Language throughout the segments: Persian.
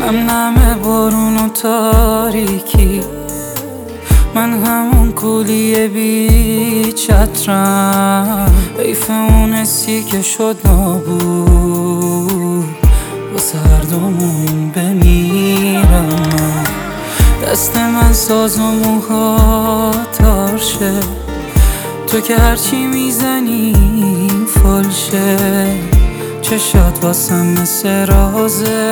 نم بارون و تاریکی، من همون کولی بی چترم. حیف اون حسی که شد نابود، با سردمون بمیرم. دست من ساز و موها تارشه، تو که هرچی میزنی فالشه. چشات واسم مثل رازه،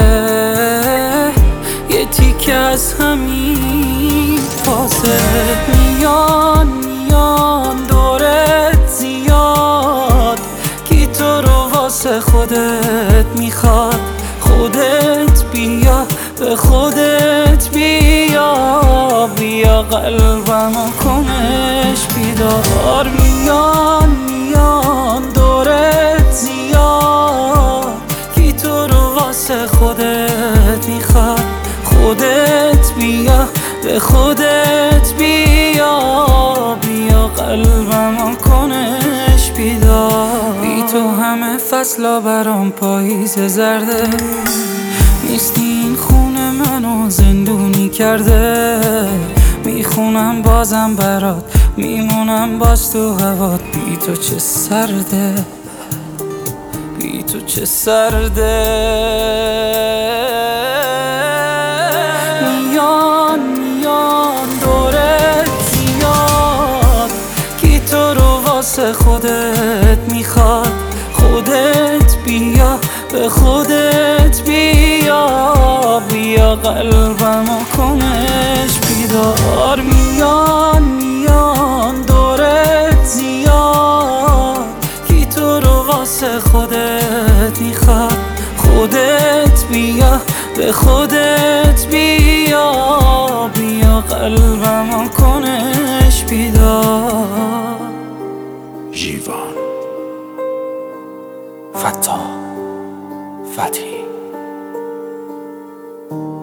یه تیکه از همین پاسه. میان دورت زیاد، کی تو رو واسه خودت میخواد. خودت بیا به خودت بیا، بیا قلبمو کنش بیدار. میان دورت زیاد، کی تو رو واسه خودت میخواد. خودت بیا به خودت بیا، بیا قلبمو کنش بیدار. بی تو همه فصلا برام پاییز زرده، نیستی این خونه منو زندونی کرده. میخونم بازم برات، میمونم باز تو هوات. بی تو چه سرده، بی تو چه سرده. میان دورت زیاد، کی تو رو واسه خودت میخواد. خودت بیا به خودت بیا، بیا قلبمو کنش بیدار. میان دورت زیاد، کی تو رو واسه خودت میخواد. خودت بیا به خودت بیا، بیا قلبمو کنش بیدار. ژیوان فتا فتحی